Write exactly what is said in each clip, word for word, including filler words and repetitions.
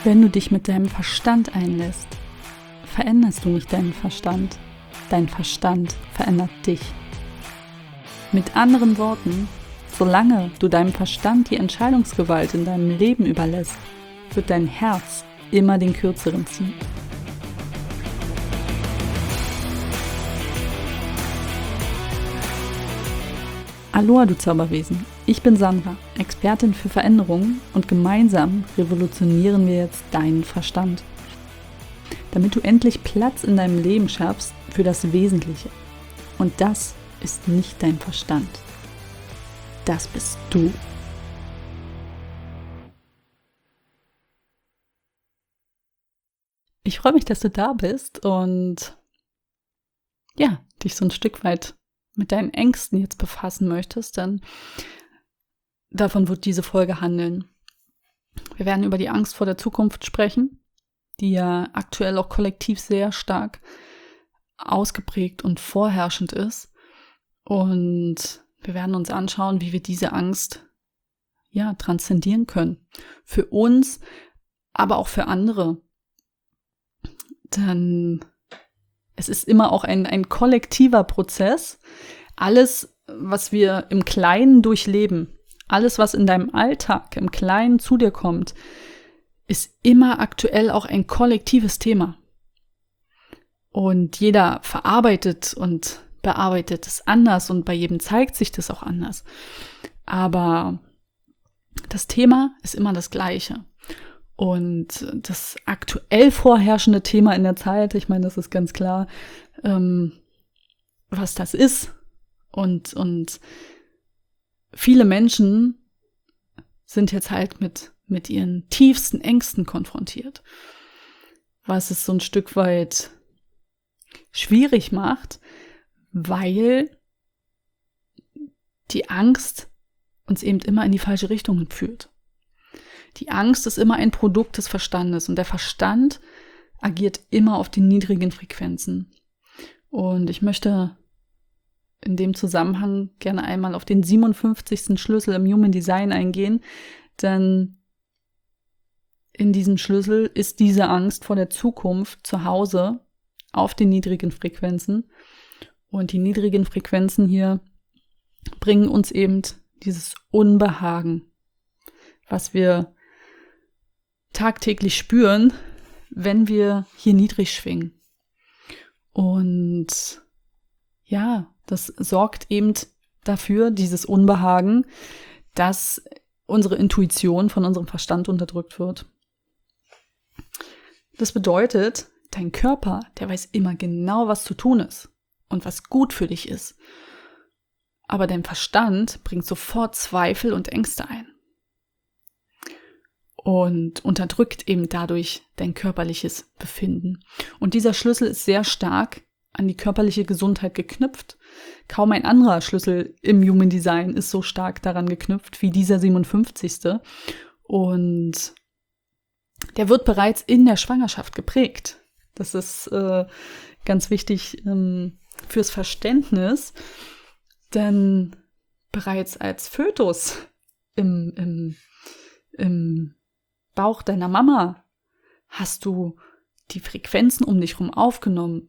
Wenn du dich mit deinem Verstand einlässt, veränderst du nicht deinen Verstand. Dein Verstand verändert dich. Mit anderen Worten, solange du deinem Verstand die Entscheidungsgewalt in deinem Leben überlässt, wird dein Herz immer den Kürzeren ziehen. Aloha, du Zauberwesen. Ich bin Sandra, Expertin für Veränderungen, und gemeinsam revolutionieren wir jetzt deinen Verstand, damit du endlich Platz in deinem Leben schaffst für das Wesentliche. Und das ist nicht dein Verstand. Das bist du. Ich freue mich, dass du da bist und ja, dich so ein Stück weit mit deinen Ängsten jetzt befassen möchtest, denn davon wird diese Folge handeln. Wir werden über die Angst vor der Zukunft sprechen, die ja aktuell auch kollektiv sehr stark ausgeprägt und vorherrschend ist. Und wir werden uns anschauen, wie wir diese Angst ja transzendieren können. Für uns, aber auch für andere. Denn es ist immer auch ein, ein kollektiver Prozess. Alles, was wir im Kleinen durchleben, alles, was in deinem Alltag im Kleinen zu dir kommt, ist immer aktuell auch ein kollektives Thema. Und jeder verarbeitet und bearbeitet es anders und bei jedem zeigt sich das auch anders. Aber das Thema ist immer das Gleiche. Und das aktuell vorherrschende Thema in der Zeit, ich meine, das ist ganz klar, ähm, was das ist. Und, und viele Menschen sind jetzt halt mit, mit ihren tiefsten Ängsten konfrontiert, was es so ein Stück weit schwierig macht, weil die Angst uns eben immer in die falsche Richtung führt. Die Angst ist immer ein Produkt des Verstandes und der Verstand agiert immer auf den niedrigen Frequenzen. Und ich möchte in dem Zusammenhang gerne einmal auf den siebenundfünfzigsten Schlüssel im Human Design eingehen, denn in diesem Schlüssel ist diese Angst vor der Zukunft zu Hause auf den niedrigen Frequenzen. Und die niedrigen Frequenzen hier bringen uns eben dieses Unbehagen, was wir tagtäglich spüren, wenn wir hier niedrig schwingen. Und ja, das sorgt eben dafür, dieses Unbehagen, dass unsere Intuition von unserem Verstand unterdrückt wird. Das bedeutet, dein Körper, der weiß immer genau, was zu tun ist und was gut für dich ist. Aber dein Verstand bringt sofort Zweifel und Ängste ein. Und unterdrückt eben dadurch dein körperliches Befinden. Und dieser Schlüssel ist sehr stark an die körperliche Gesundheit geknüpft. Kaum ein anderer Schlüssel im Human Design ist so stark daran geknüpft wie dieser siebenundfünfzigste. Und der wird bereits in der Schwangerschaft geprägt. Das ist äh, ganz wichtig ähm, fürs Verständnis, denn bereits als Fötus im, im, im Bauch deiner Mama hast du die Frequenzen um dich herum aufgenommen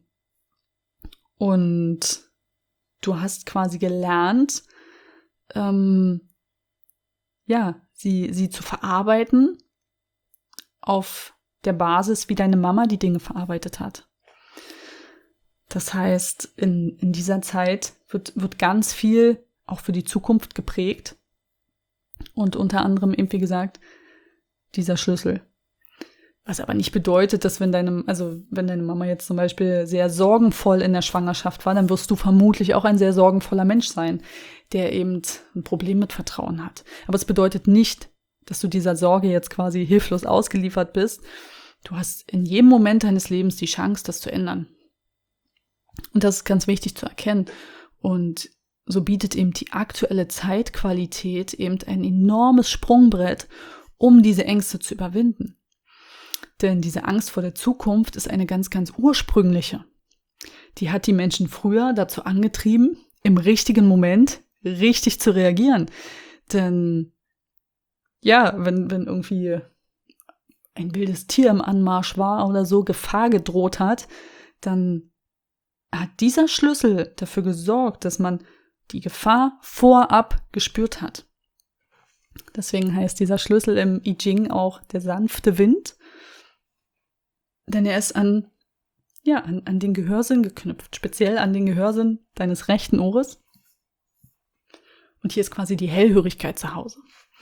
und du hast quasi gelernt, ähm, ja, sie, sie zu verarbeiten auf der Basis, wie deine Mama die Dinge verarbeitet hat. Das heißt, in, in dieser Zeit wird, wird ganz viel auch für die Zukunft geprägt und unter anderem eben, wie gesagt, dieser Schlüssel. Was aber nicht bedeutet, dass wenn deine, also wenn deine Mama jetzt zum Beispiel sehr sorgenvoll in der Schwangerschaft war, dann wirst du vermutlich auch ein sehr sorgenvoller Mensch sein, der eben ein Problem mit Vertrauen hat. Aber es bedeutet nicht, dass du dieser Sorge jetzt quasi hilflos ausgeliefert bist. Du hast in jedem Moment deines Lebens die Chance, das zu ändern. Und das ist ganz wichtig zu erkennen. Und so bietet eben die aktuelle Zeitqualität eben ein enormes Sprungbrett, um diese Ängste zu überwinden. Denn diese Angst vor der Zukunft ist eine ganz, ganz ursprüngliche. Die hat die Menschen früher dazu angetrieben, im richtigen Moment richtig zu reagieren. Denn ja, wenn, wenn irgendwie ein wildes Tier im Anmarsch war oder so, Gefahr gedroht hat, dann hat dieser Schlüssel dafür gesorgt, dass man die Gefahr vorab gespürt hat. Deswegen heißt dieser Schlüssel im I Ching auch der sanfte Wind, denn er ist an, ja, an, an den Gehörsinn geknüpft, speziell an den Gehörsinn deines rechten Ohres. Und hier ist quasi die Hellhörigkeit zu Hause.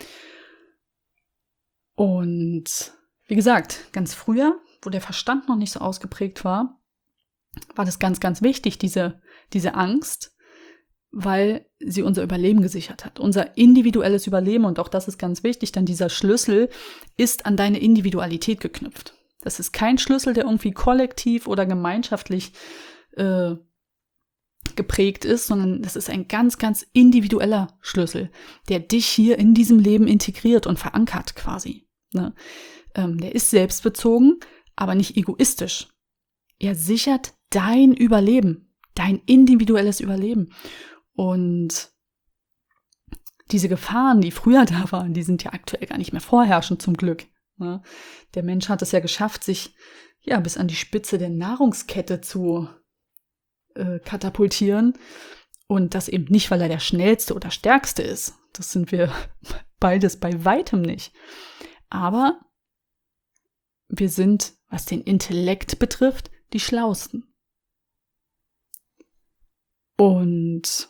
Und wie gesagt, ganz früher, wo der Verstand noch nicht so ausgeprägt war, war das ganz, ganz wichtig, diese, diese Angst, weil sie unser Überleben gesichert hat. Unser individuelles Überleben, und auch das ist ganz wichtig, denn dieser Schlüssel ist an deine Individualität geknüpft. Das ist kein Schlüssel, der irgendwie kollektiv oder gemeinschaftlich äh, geprägt ist, sondern das ist ein ganz, ganz individueller Schlüssel, der dich hier in diesem Leben integriert und verankert quasi. Ne? Ähm, der ist selbstbezogen, aber nicht egoistisch. Er sichert dein Überleben, dein individuelles Überleben. Und diese Gefahren, die früher da waren, die sind ja aktuell gar nicht mehr vorherrschend, zum Glück. Ne? Der Mensch hat es ja geschafft, sich ja bis an die Spitze der Nahrungskette zu äh, katapultieren. Und das eben nicht, weil er der Schnellste oder Stärkste ist. Das sind wir beides bei weitem nicht. Aber wir sind, was den Intellekt betrifft, die Schlausten. Und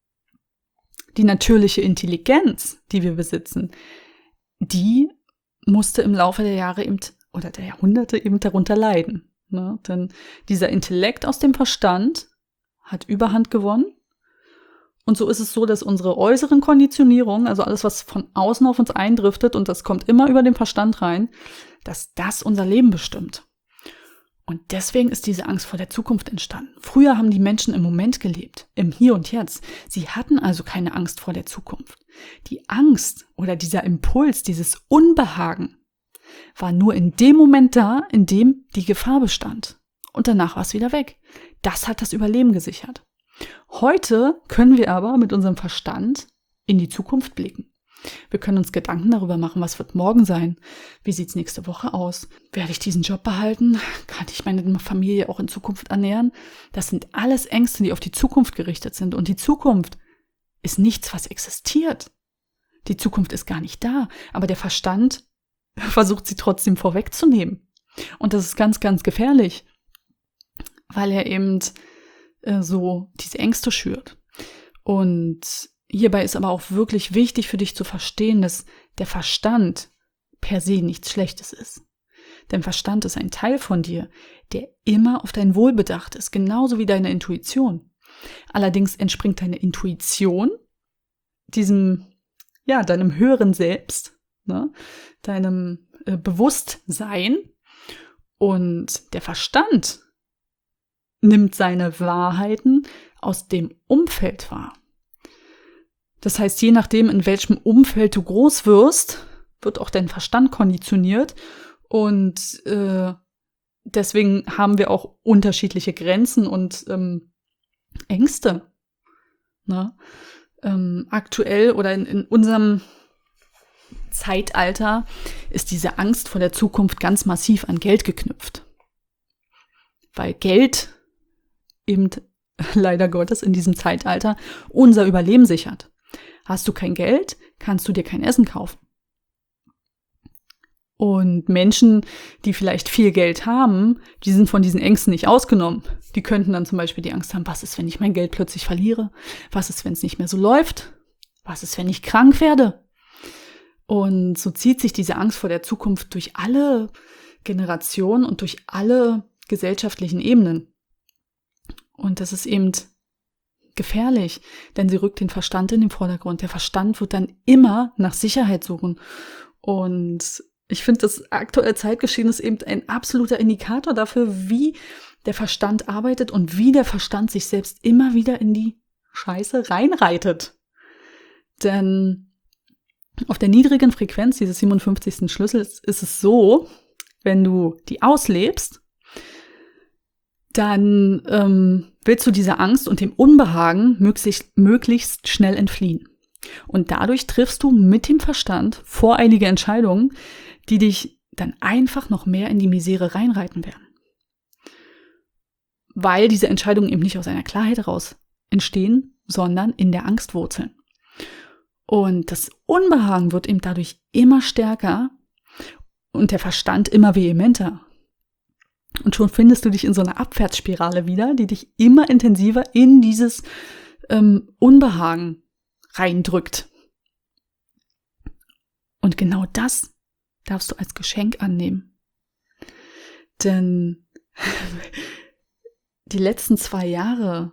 die natürliche Intelligenz, die wir besitzen, die musste im Laufe der Jahre eben, oder der Jahrhunderte eben darunter leiden. Ne? Denn dieser Intellekt aus dem Verstand hat Überhand gewonnen. Und so ist es so, dass unsere äußeren Konditionierungen, also alles, was von außen auf uns eindriftet, und das kommt immer über den Verstand rein, dass das unser Leben bestimmt. Und deswegen ist diese Angst vor der Zukunft entstanden. Früher haben die Menschen im Moment gelebt, im Hier und Jetzt. Sie hatten also keine Angst vor der Zukunft. Die Angst oder dieser Impuls, dieses Unbehagen war nur in dem Moment da, in dem die Gefahr bestand. Und danach war es wieder weg. Das hat das Überleben gesichert. Heute können wir aber mit unserem Verstand in die Zukunft blicken. Wir können uns Gedanken darüber machen, was wird morgen sein? Wie sieht es nächste Woche aus? Werde ich diesen Job behalten? Kann ich meine Familie auch in Zukunft ernähren? Das sind alles Ängste, die auf die Zukunft gerichtet sind. Und die Zukunft ist nichts, was existiert. Die Zukunft ist gar nicht da. Aber der Verstand versucht sie trotzdem vorwegzunehmen. Und das ist ganz, ganz gefährlich, weil er eben äh, so diese Ängste schürt. Und hierbei ist aber auch wirklich wichtig für dich zu verstehen, dass der Verstand per se nichts Schlechtes ist. Denn Verstand ist ein Teil von dir, der immer auf dein Wohl bedacht ist, genauso wie deine Intuition. Allerdings entspringt deine Intuition diesem, ja, deinem höheren Selbst, ne, deinem äh, Bewusstsein, und der Verstand nimmt seine Wahrheiten aus dem Umfeld wahr. Das heißt, je nachdem, in welchem Umfeld du groß wirst, wird auch dein Verstand konditioniert. Und äh, deswegen haben wir auch unterschiedliche Grenzen und ähm, Ängste. Ne? Ähm, aktuell oder in, in unserem Zeitalter ist diese Angst vor der Zukunft ganz massiv an Geld geknüpft. Weil Geld eben leider Gottes in diesem Zeitalter unser Überleben sichert. Hast du kein Geld, kannst du dir kein Essen kaufen. Und Menschen, die vielleicht viel Geld haben, die sind von diesen Ängsten nicht ausgenommen. Die könnten dann zum Beispiel die Angst haben, was ist, wenn ich mein Geld plötzlich verliere? Was ist, wenn es nicht mehr so läuft? Was ist, wenn ich krank werde? Und so zieht sich diese Angst vor der Zukunft durch alle Generationen und durch alle gesellschaftlichen Ebenen. Und das ist eben gefährlich, denn sie rückt den Verstand in den Vordergrund. Der Verstand wird dann immer nach Sicherheit suchen. Und ich finde, das aktuelle Zeitgeschehen ist eben ein absoluter Indikator dafür, wie der Verstand arbeitet und wie der Verstand sich selbst immer wieder in die Scheiße reinreitet. Denn auf der niedrigen Frequenz dieses siebenundfünfzigsten Schlüssels ist es so, wenn du die auslebst, dann ähm, willst du dieser Angst und dem Unbehagen möglichst, möglichst schnell entfliehen. Und dadurch triffst du mit dem Verstand voreilige Entscheidungen, die dich dann einfach noch mehr in die Misere reinreiten werden. Weil diese Entscheidungen eben nicht aus einer Klarheit heraus entstehen, sondern in der Angst wurzeln. Und das Unbehagen wird eben dadurch immer stärker und der Verstand immer vehementer. Und schon findest du dich in so einer Abwärtsspirale wieder, die dich immer intensiver in dieses ähm, Unbehagen reindrückt. Und genau das darfst du als Geschenk annehmen. Denn die letzten zwei Jahre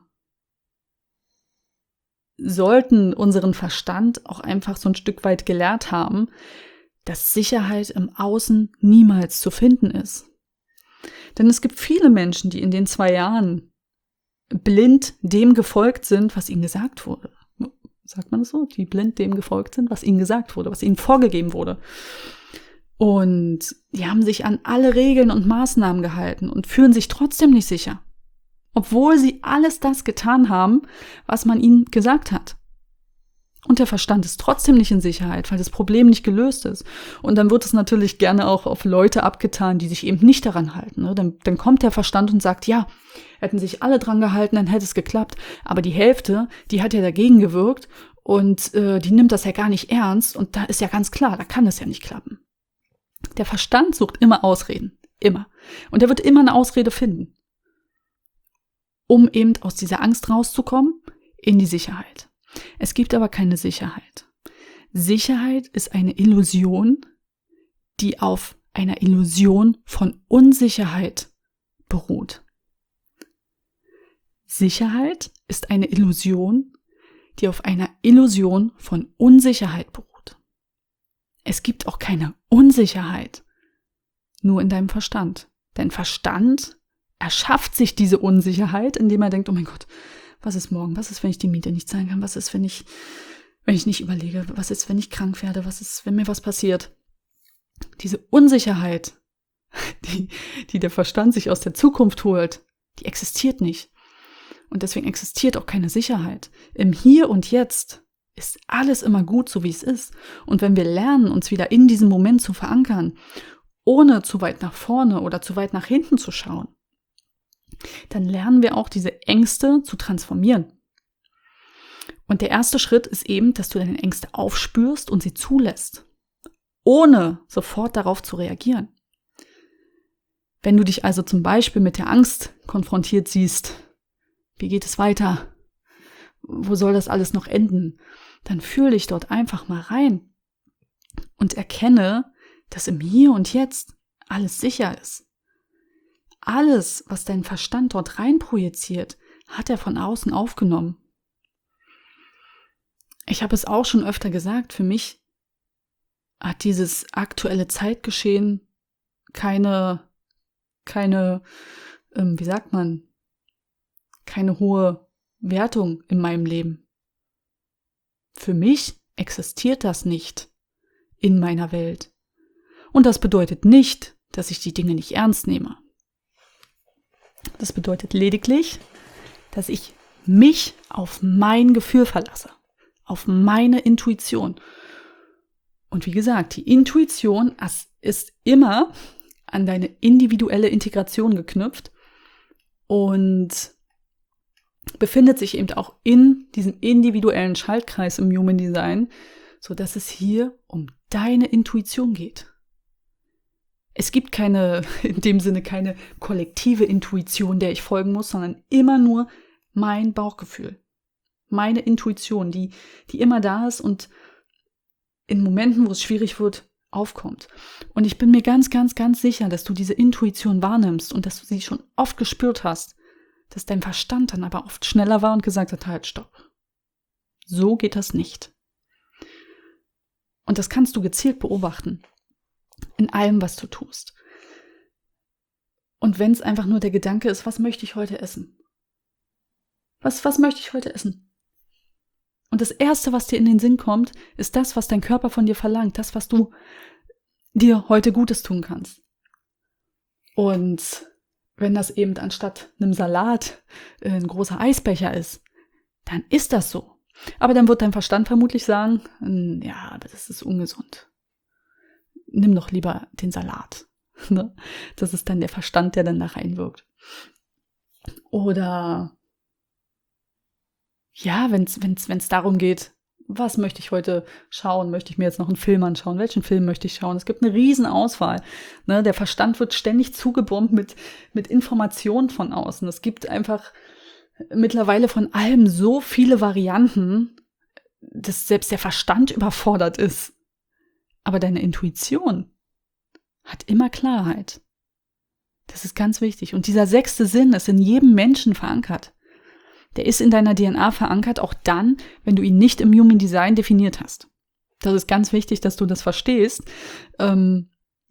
sollten unseren Verstand auch einfach so ein Stück weit gelehrt haben, dass Sicherheit im Außen niemals zu finden ist. Denn es gibt viele Menschen, die in den zwei Jahren blind dem gefolgt sind, was ihnen gesagt wurde. Sagt man das so? Die blind dem gefolgt sind, was ihnen gesagt wurde, was ihnen vorgegeben wurde. Und die haben sich an alle Regeln und Maßnahmen gehalten und fühlen sich trotzdem nicht sicher. Obwohl sie alles das getan haben, was man ihnen gesagt hat. Und der Verstand ist trotzdem nicht in Sicherheit, weil das Problem nicht gelöst ist. Und dann wird es natürlich gerne auch auf Leute abgetan, die sich eben nicht daran halten. Ne? Dann, dann kommt der Verstand und sagt, ja, hätten sich alle dran gehalten, dann hätte es geklappt. Aber die Hälfte, die hat ja dagegen gewirkt und äh, die nimmt das ja gar nicht ernst. Und da ist ja ganz klar, da kann es ja nicht klappen. Der Verstand sucht immer Ausreden. Immer. Und er wird immer eine Ausrede finden, um eben aus dieser Angst rauszukommen in die Sicherheit. Es gibt aber keine Sicherheit. Sicherheit ist eine Illusion, die auf einer Illusion von Unsicherheit beruht. Sicherheit ist eine Illusion, die auf einer Illusion von Unsicherheit beruht. Es gibt auch keine Unsicherheit, nur in deinem Verstand. Dein Verstand erschafft sich diese Unsicherheit, indem er denkt, oh mein Gott, was ist morgen? Was ist, wenn ich die Miete nicht zahlen kann? Was ist, wenn ich, wenn ich nicht überlege? Was ist, wenn ich krank werde? Was ist, wenn mir was passiert? Diese Unsicherheit, die, die der Verstand sich aus der Zukunft holt, die existiert nicht. Und deswegen existiert auch keine Sicherheit. Im Hier und Jetzt ist alles immer gut, so wie es ist. Und wenn wir lernen, uns wieder in diesem Moment zu verankern, ohne zu weit nach vorne oder zu weit nach hinten zu schauen, dann lernen wir auch diese Ängste zu transformieren. Und der erste Schritt ist eben, dass du deine Ängste aufspürst und sie zulässt, ohne sofort darauf zu reagieren. Wenn du dich also zum Beispiel mit der Angst konfrontiert siehst, wie geht es weiter? Wo soll das alles noch enden? Dann fühl dich dort einfach mal rein und erkenne, dass im Hier und Jetzt alles sicher ist. Alles, was dein Verstand dort rein projiziert, hat er von außen aufgenommen. Ich habe es auch schon öfter gesagt, für mich hat dieses aktuelle Zeitgeschehen keine, keine, ähm, wie sagt man, keine hohe Wertung in meinem Leben. Für mich existiert das nicht in meiner Welt. Und das bedeutet nicht, dass ich die Dinge nicht ernst nehme. Das bedeutet lediglich, dass ich mich auf mein Gefühl verlasse, auf meine Intuition. Und wie gesagt, die Intuition ist immer an deine individuelle Integration geknüpft und befindet sich eben auch in diesem individuellen Schaltkreis im Human Design, sodass es hier um deine Intuition geht. Es gibt keine, in dem Sinne keine kollektive Intuition, der ich folgen muss, sondern immer nur mein Bauchgefühl. Meine Intuition, die, die immer da ist und in Momenten, wo es schwierig wird, aufkommt. Und ich bin mir ganz, ganz, ganz sicher, dass du diese Intuition wahrnimmst und dass du sie schon oft gespürt hast, dass dein Verstand dann aber oft schneller war und gesagt hat, halt, stopp. So geht das nicht. Und das kannst du gezielt beobachten. In allem, was du tust. Und wenn es einfach nur der Gedanke ist, was möchte ich heute essen? Was, was möchte ich heute essen? Und das Erste, was dir in den Sinn kommt, ist das, was dein Körper von dir verlangt, das, was du dir heute Gutes tun kannst. Und wenn das eben anstatt einem Salat ein großer Eisbecher ist, dann ist das so. Aber dann wird dein Verstand vermutlich sagen, ja, aber das ist ungesund. nimm doch lieber den Salat. Ne? Das ist dann der Verstand, der dann da reinwirkt. Oder ja, wenn es wenn's, wenn's darum geht, was möchte ich heute schauen? Möchte ich mir jetzt noch einen Film anschauen? Welchen Film möchte ich schauen? Es gibt eine riesen Auswahl. Ne? Der Verstand wird ständig zugebombt mit, mit Informationen von außen. Es gibt einfach mittlerweile von allem so viele Varianten, dass selbst der Verstand überfordert ist. Aber deine Intuition hat immer Klarheit. Das ist ganz wichtig. Und dieser sechste Sinn ist in jedem Menschen verankert. Der ist in deiner D N A verankert, auch dann, wenn du ihn nicht im Human Design definiert hast. Das ist ganz wichtig, dass du das verstehst. Ähm,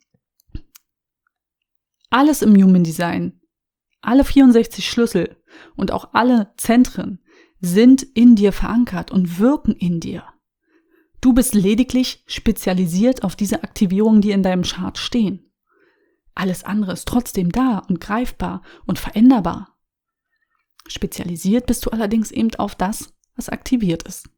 alles im Human Design, alle vierundsechzig Schlüssel und auch alle Zentren sind in dir verankert und wirken in dir. Du bist lediglich spezialisiert auf diese Aktivierungen, die in deinem Chart stehen. Alles andere ist trotzdem da und greifbar und veränderbar. Spezialisiert bist du allerdings eben auf das, was aktiviert ist.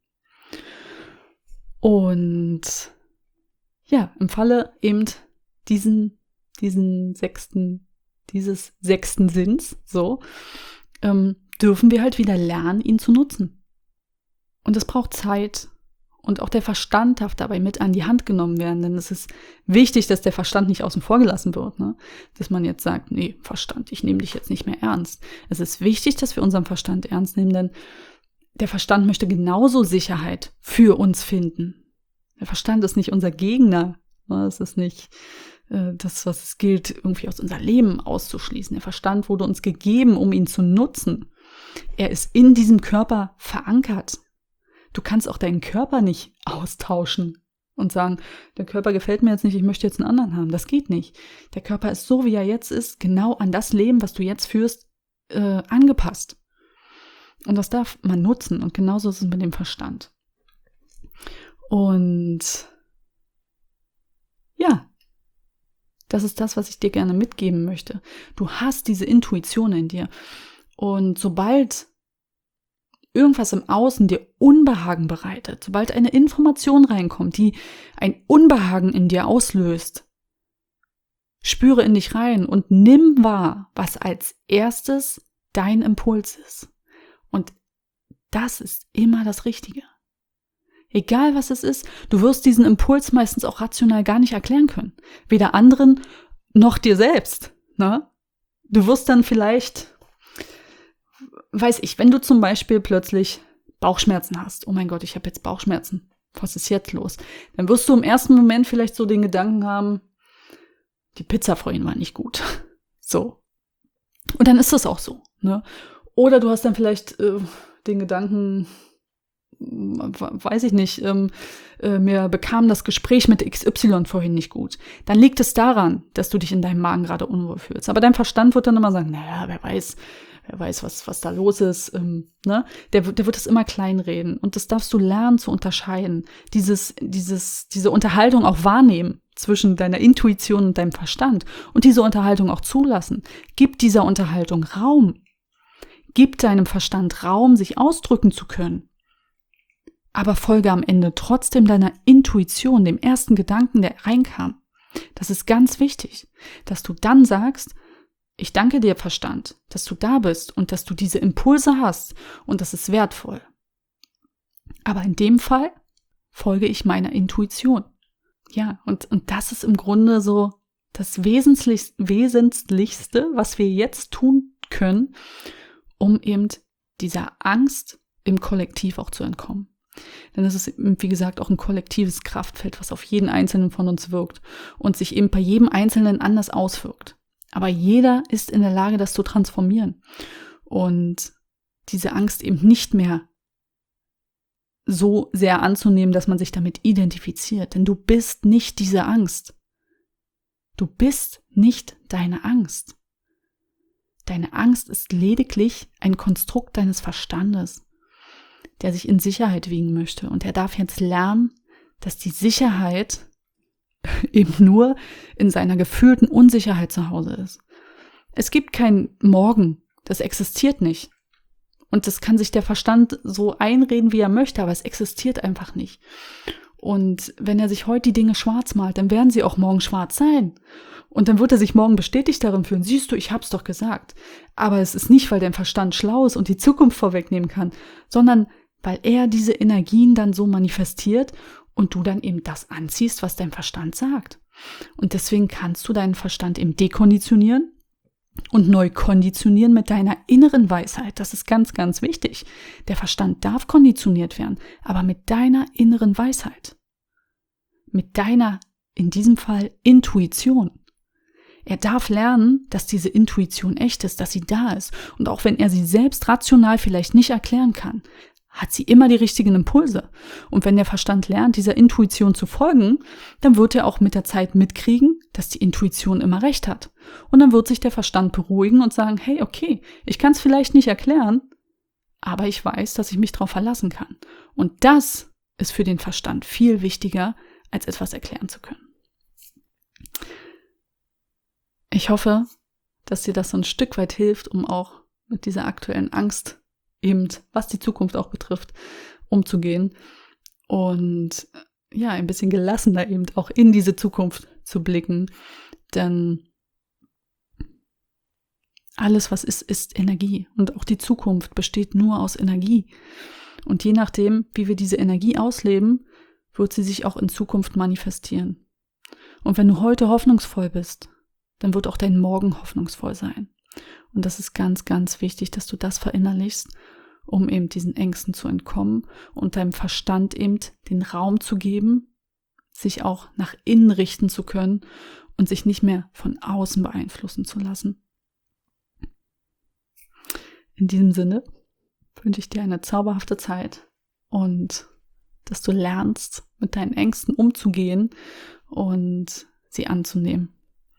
Und ja, im Falle eben diesen, diesen sechsten, dieses sechsten Sinns, so, ähm, dürfen wir halt wieder lernen, ihn zu nutzen. Und es braucht Zeit. Und auch der Verstand darf dabei mit an die Hand genommen werden, denn es ist wichtig, dass der Verstand nicht außen vor gelassen wird, ne? Dass man jetzt sagt, nee, Verstand, ich nehme dich jetzt nicht mehr ernst. Es ist wichtig, dass wir unseren Verstand ernst nehmen, denn der Verstand möchte genauso Sicherheit für uns finden. Der Verstand ist nicht unser Gegner, ne? Es ist nicht äh, das, was es gilt, irgendwie aus unser Leben auszuschließen. Der Verstand wurde uns gegeben, um ihn zu nutzen. Er ist in diesem Körper verankert. Du kannst auch deinen Körper nicht austauschen und sagen, der Körper gefällt mir jetzt nicht, ich möchte jetzt einen anderen haben. Das geht nicht. Der Körper ist so, wie er jetzt ist, genau an das Leben, was du jetzt führst, äh, angepasst. Und das darf man nutzen. Und genauso ist es mit dem Verstand. Und ja, das ist das, was ich dir gerne mitgeben möchte. Du hast diese Intuition in dir. Und sobald irgendwas im Außen dir Unbehagen bereitet, sobald eine Information reinkommt, die ein Unbehagen in dir auslöst, spüre in dich rein und nimm wahr, was als erstes dein Impuls ist. Und das ist immer das Richtige. Egal was es ist, du wirst diesen Impuls meistens auch rational gar nicht erklären können. Weder anderen noch dir selbst. Ne? Du wirst dann vielleicht, weiß ich, wenn du zum Beispiel plötzlich Bauchschmerzen hast, oh mein Gott, ich habe jetzt Bauchschmerzen, was ist jetzt los? Dann wirst du im ersten Moment vielleicht so den Gedanken haben, die Pizza vorhin war nicht gut. So. Und dann ist das auch so. Ne? Oder du hast dann vielleicht äh, den Gedanken, weiß ich nicht, ähm, äh, mir bekam das Gespräch mit X Y vorhin nicht gut. Dann liegt es daran, dass du dich in deinem Magen gerade unwohl fühlst. Aber dein Verstand wird dann immer sagen, naja, wer weiß, wer weiß, was, was da los ist. Ähm, ne? der, der wird es immer kleinreden. Und das darfst du lernen zu unterscheiden. Dieses, dieses, diese Unterhaltung auch wahrnehmen zwischen deiner Intuition und deinem Verstand. Und diese Unterhaltung auch zulassen. Gib dieser Unterhaltung Raum. Gib deinem Verstand Raum, sich ausdrücken zu können. Aber folge am Ende trotzdem deiner Intuition, dem ersten Gedanken, der reinkam. Das ist ganz wichtig, dass du dann sagst, ich danke dir, Verstand, dass du da bist und dass du diese Impulse hast und das ist wertvoll. Aber in dem Fall folge ich meiner Intuition. Ja, und, und das ist im Grunde so das Wesentlich, Wesentlichste, was wir jetzt tun können, um eben dieser Angst im Kollektiv auch zu entkommen. Denn es ist, wie gesagt, auch ein kollektives Kraftfeld, was auf jeden Einzelnen von uns wirkt und sich eben bei jedem Einzelnen anders auswirkt. Aber jeder ist in der Lage, das zu transformieren und diese Angst eben nicht mehr so sehr anzunehmen, dass man sich damit identifiziert. Denn du bist nicht diese Angst. Du bist nicht deine Angst. Deine Angst ist lediglich ein Konstrukt deines Verstandes, der sich in Sicherheit wiegen möchte. Und er darf jetzt lernen, dass die Sicherheit eben nur in seiner gefühlten Unsicherheit zu Hause ist. Es gibt kein Morgen, das existiert nicht. Und das kann sich der Verstand so einreden, wie er möchte, aber es existiert einfach nicht. Und wenn er sich heute die Dinge schwarz malt, dann werden sie auch morgen schwarz sein. Und dann wird er sich morgen bestätigt darin fühlen. Siehst du, ich hab's doch gesagt. Aber es ist nicht, weil dein Verstand schlau ist und die Zukunft vorwegnehmen kann, sondern weil er diese Energien dann so manifestiert und du dann eben das anziehst, was dein Verstand sagt. Und deswegen kannst du deinen Verstand eben dekonditionieren und neu konditionieren mit deiner inneren Weisheit. Das ist ganz, ganz wichtig. Der Verstand darf konditioniert werden, aber mit deiner inneren Weisheit. Mit deiner, in diesem Fall, Intuition. Er darf lernen, dass diese Intuition echt ist, dass sie da ist. Und auch wenn er sie selbst rational vielleicht nicht erklären kann, hat sie immer die richtigen Impulse. Und wenn der Verstand lernt, dieser Intuition zu folgen, dann wird er auch mit der Zeit mitkriegen, dass die Intuition immer recht hat. Und dann wird sich der Verstand beruhigen und sagen, hey, okay, ich kann es vielleicht nicht erklären, aber ich weiß, dass ich mich darauf verlassen kann. Und das ist für den Verstand viel wichtiger, als etwas erklären zu können. Ich hoffe, dass dir das so ein Stück weit hilft, um auch mit dieser aktuellen Angst, eben was die Zukunft auch betrifft, umzugehen und ja, ein bisschen gelassener eben auch in diese Zukunft zu blicken, denn alles, was ist, ist Energie und auch die Zukunft besteht nur aus Energie und je nachdem, wie wir diese Energie ausleben, wird sie sich auch in Zukunft manifestieren. Und wenn du heute hoffnungsvoll bist, dann wird auch dein Morgen hoffnungsvoll sein. Und das ist ganz, ganz wichtig, dass du das verinnerlichst, um eben diesen Ängsten zu entkommen und deinem Verstand eben den Raum zu geben, sich auch nach innen richten zu können und sich nicht mehr von außen beeinflussen zu lassen. In diesem Sinne wünsche ich dir eine zauberhafte Zeit und dass du lernst, mit deinen Ängsten umzugehen und sie anzunehmen.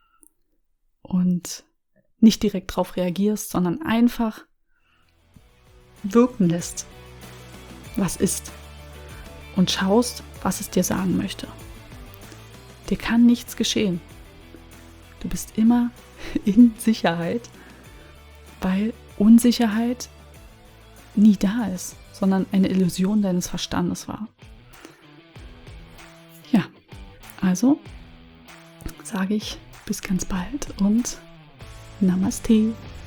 Und nicht direkt darauf reagierst, sondern einfach wirken lässt, was ist. Und schaust, was es dir sagen möchte. Dir kann nichts geschehen. Du bist immer in Sicherheit, weil Unsicherheit nie da ist, sondern eine Illusion deines Verstandes war. Ja, also sage ich bis ganz bald und Namaste.